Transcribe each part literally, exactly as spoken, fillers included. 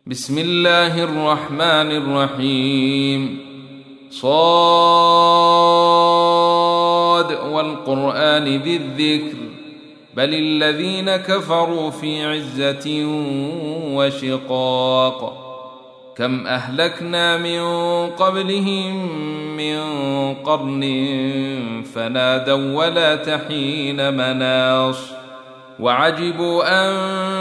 بسم الله الرحمن الرحيم. صاد والقرآن ذي الذكر بل الذين كفروا في عزة وشقاق. كم أهلكنا من قبلهم من قرن فنادوا ولا تحين مناص وعجبوا أن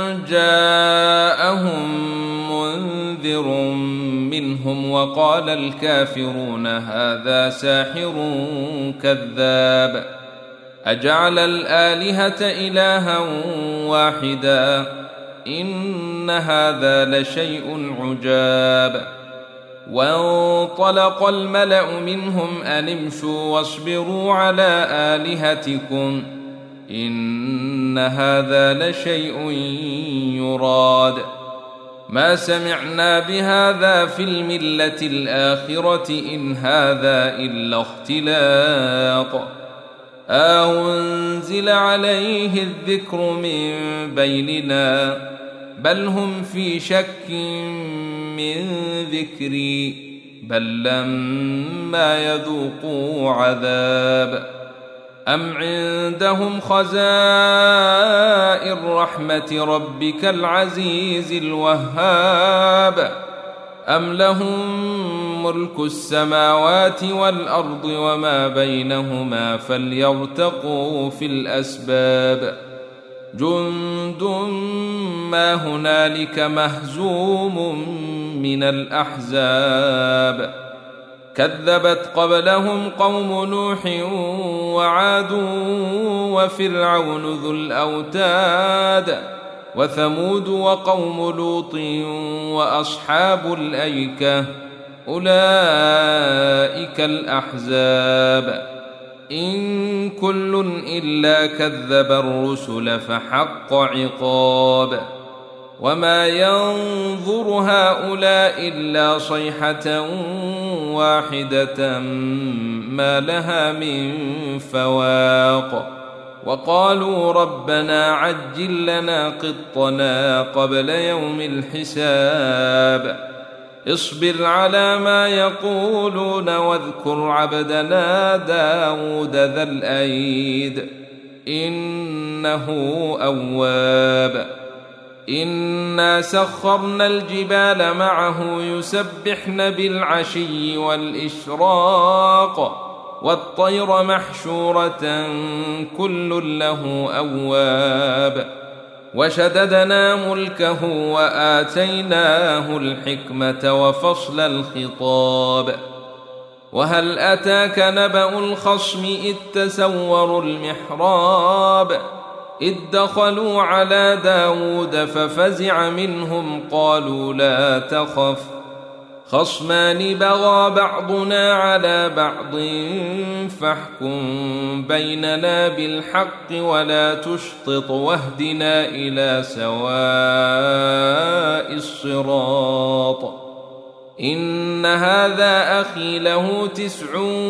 جاءهم منذر منهم وقال الكافرون هذا ساحر كذاب أجعل الآلهة إلها واحدا إن هذا لشيء عجاب. وانطلق الملأ منهم أن امشوا واصبروا على آلهتكم إن هذا لشيء يراد ما سمعنا بهذا في الملة الآخرة إن هذا إلا اختلاق أنزل عليه الذكر من بيننا بل هم في شك من ذكري بل لما يذوقوا عذاب أم عندهم خزائن رحمة ربك العزيز الوهاب أم لهم ملك السماوات والأرض وما بينهما فليرتقوا في الأسباب جند ما هنالك مهزوم من الأحزاب كذبت قبلهم قوم نوح وعاد وفرعون ذو الأوتاد وثمود وقوم لوط وأصحاب الأيكة أولئك الأحزاب إن كل إلا كذب الرسل فحق عقاب وما ينظر هؤلاء إلا صيحة واحدة ما لها من فواق وقالوا ربنا عجل لنا قطنا قبل يوم الحساب اصبر على ما يقولون واذكر عبدنا داود ذا الأيد إنه أواب إنا سخرنا الجبال معه يسبحن بالعشي والإشراق والطير محشورة كل له أواب وشددنا ملكه وآتيناه الحكمة وفصل الخطاب وهل أتاك نبأ الخصم إذ تسوروا المحراب إذ دخلوا على داود ففزع منهم قالوا لا تخف خصمان بغى بعضنا على بعض فاحكم بيننا بالحق ولا تشطط واهدنا إلى سواء الصراط إن هذا أخي له تسع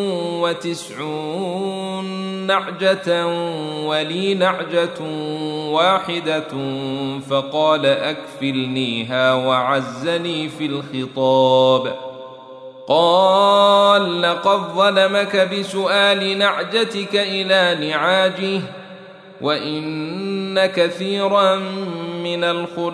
وتسعون نعجة ولي نعجة واحدة فقال أكفلنيها وعزني في الخطاب قال لقد ظلمك بسؤال نعجتك إلى نعاجه وإن كثيرا من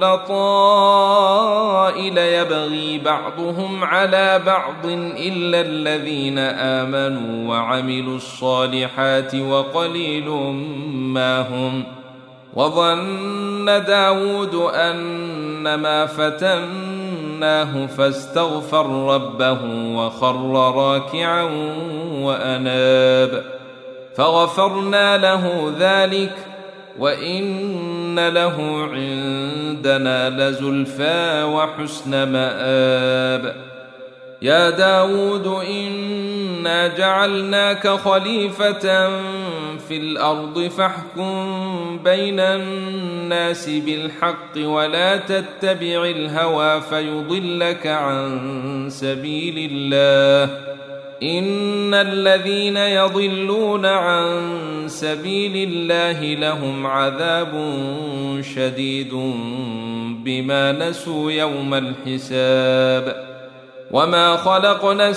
الخلطاء ليبغي بعضهم على بعض إلا الذين آمنوا وعملوا الصالحات وقليل ما هم وظن داود أنما فتناه فاستغفر ربه وخر راكعا وأناب فغفرنا له ذلك وإن له عندنا لزلفى وحسن مآب يا داود إنا جعلناك خليفة في الأرض فاحكم بين الناس بالحق ولا تتبع الهوى فيضلك عن سبيل الله إن الذين يضلون عن سبيل الله لهم عذاب شديد بما نسوا يوم الحساب وما خلقنا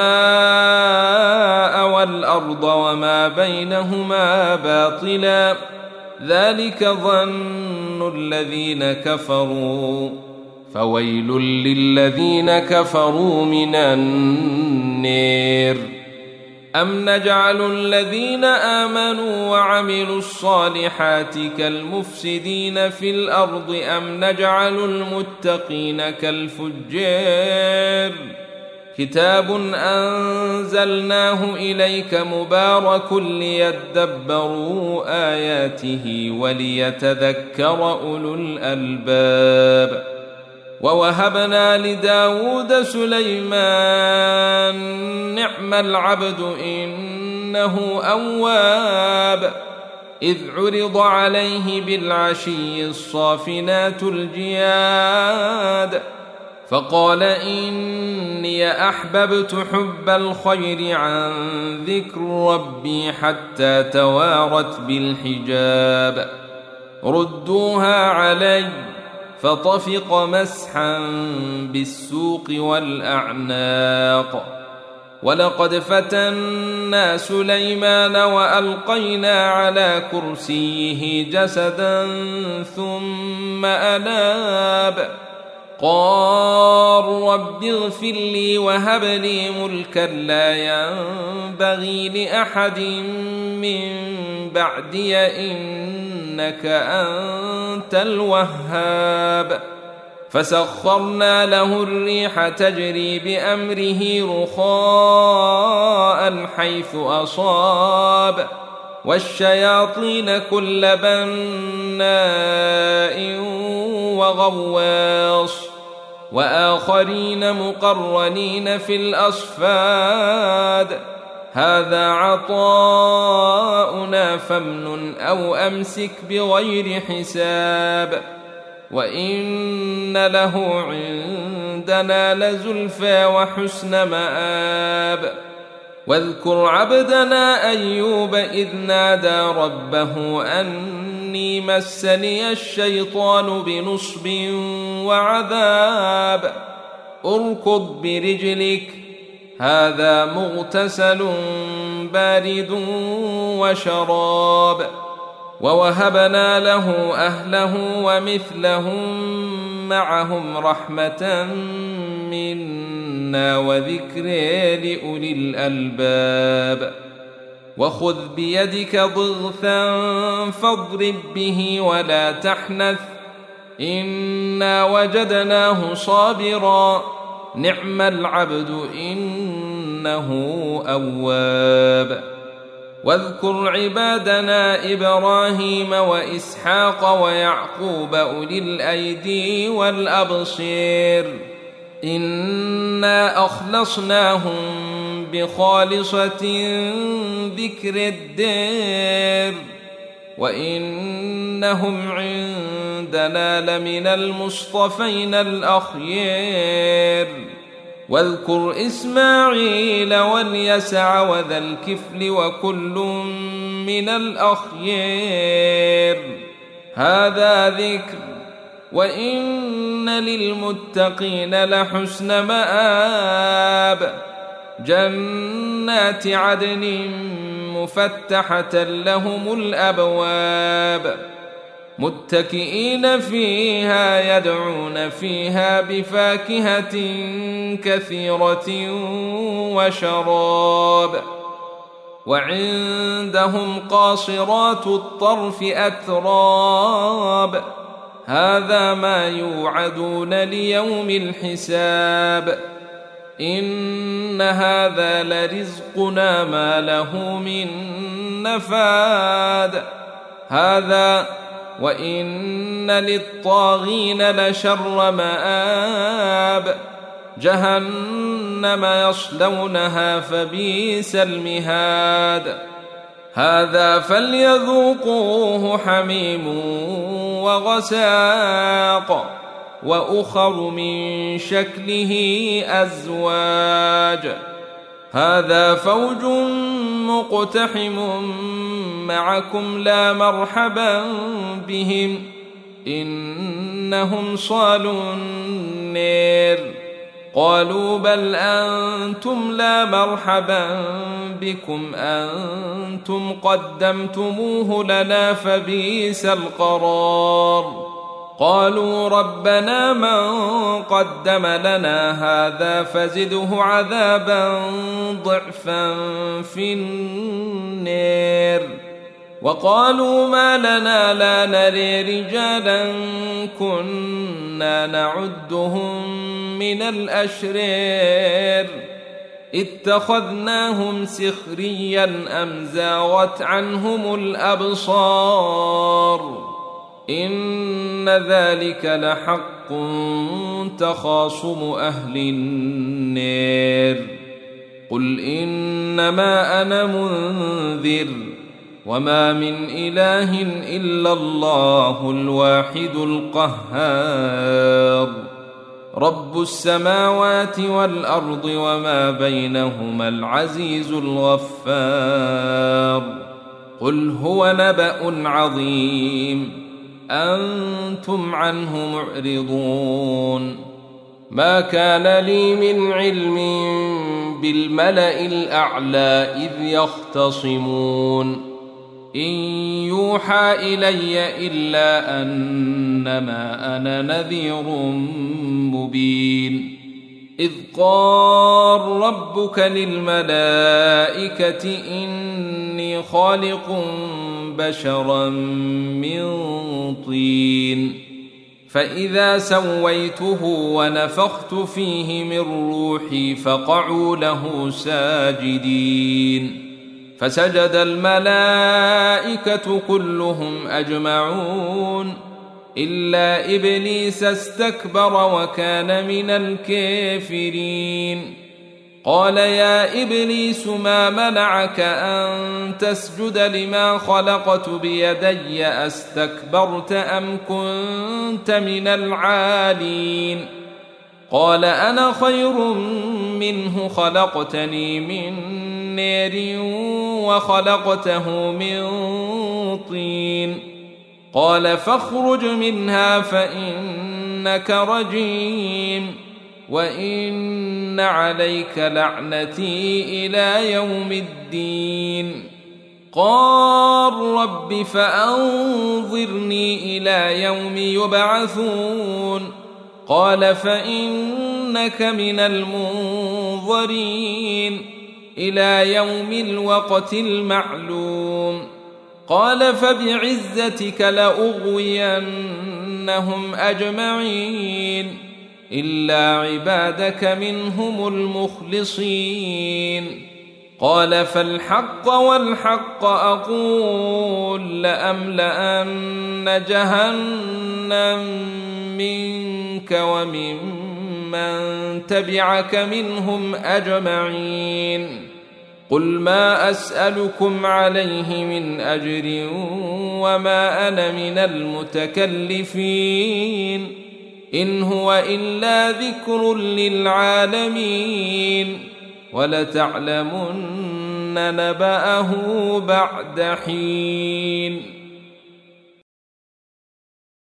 السماء والأرض وما بينهما باطلا ذلك ظن الذين كفروا فويل للذين كفروا من النار أم نجعل الذين آمنوا وعملوا الصالحات كالمفسدين في الأرض أم نجعل المتقين كالفجار كتاب أنزلناه إليك مبارك ليدبروا آياته وليتذكر أولو الألباب ووهبنا لداود سليمان نعم العبد إنه أواب إذ عرض عليه بالعشي الصافنات الجياد فقال إني أحببت حب الخير عن ذكر ربي حتى توارت بالحجاب ردوها علي فطفق مسحا بالسوق والأعناق ولقد فتنا سليمان وألقينا على كرسيه جسدا ثم أناب قال رب اغفر لي وهب لي ملكا لا ينبغي لأحد من بعدي إنك أنت الوهاب فسخرنا له الريح تجري بأمره رخاء حيث أصاب والشياطين كل بناء وغواص وآخرين مقرنين في الأصفاد هذا عطاؤنا فامنن أو أمسك بغير حساب وإن له عندنا لزلفى وحسن مآب واذكر عبدنا أيوب إذ نادى ربه أني مسني الشيطان بنصب وعذاب اركض برجلك هذا مغتسل بارد وشراب ووهبنا له أهله ومثلهم معهم رحمة منا وذكر لأولي الألباب وخذ بيدك ضغثا فاضرب به ولا تحنث إنا وجدناه صابرا نعم العبد إنه أواب واذكر عبادنا إبراهيم وإسحاق ويعقوب أولي الأيدي والأبصير إنا أخلصناهم بخالصة ذكر الدار وإنهم عندنا لمن المصطفين الأخيار واذكر إسماعيل واليسع وذا الكفل وكل من الأخيار هذا ذكر وإن للمتقين لحسن مآب جنات عدن مفتحة لهم الأبواب متكئين فيها يدعون فيها بفاكهة كثيرة وشراب وعندهم قاصرات الطرف أتراب هذا ما يوعدون ليوم الحساب إن هذا لرزقنا ما له من نفاد هذا وإن للطاغين لشر مآب جهنم يصلونها فبئس المهاد هذا فليذوقوه حميم وغساق وأخر من شكله أزواج هذا فوج مقتحم معكم لا مرحبا بهم إنهم صالوا النير. قالوا بل أنتم لا مرحبا بكم أنتم قدمتموه لنا فبئس القرار. قالوا ربنا من قدم لنا هذا فزده عذابا ضعفا في النير. وقالوا ما لنا لا نري رجالا كنا نعدهم من الأشرار اتخذناهم سخريا أم زاغت عنهم الأبصار إن ذلك لحق تخاصم أهل النار. قل إنما أنا منذر وما من إله إلا الله الواحد القهار رب السماوات والأرض وما بينهما العزيز الغفار. قل هو نبأ عظيم أنتم عنه معرضون. ما كان لي من علم بالملأ الأعلى إذ يختصمون إن يوحى إلي إلا أنما أنا نذير مبين. إذ قال ربك للملائكة إني خالق بشرا من طين فإذا سويته ونفخت فيه من روحي فقعوا له ساجدين. فسجد الملائكة كلهم أجمعون إلا إبليس استكبر وكان من الكافرين. قال يا إبليس ما منعك أن تسجد لما خلقت بيدي أستكبرت أم كنت من العالين؟ قال أنا خير منه خلقتني من نار وخلقته من طين. قال فاخرج منها فإنك رجيم وإن عليك لعنتي إلى يوم الدين. قال رب فأنظرني إلى يوم يبعثون. قال فإنك من المنظرين إلى يوم الوقت المعلوم. قال فبعزتك لأغوينهم أجمعين إلا عبادك منهم المخلصين. قال فالحق والحق أقول لأملأن جهنم منك وممن تبعك منهم أجمعين. قل ما أسألكم عليه من أجر وما أنا من المتكلفين إن هو إلا ذكر للعالمين ولتعلمن نبأه بعد حين.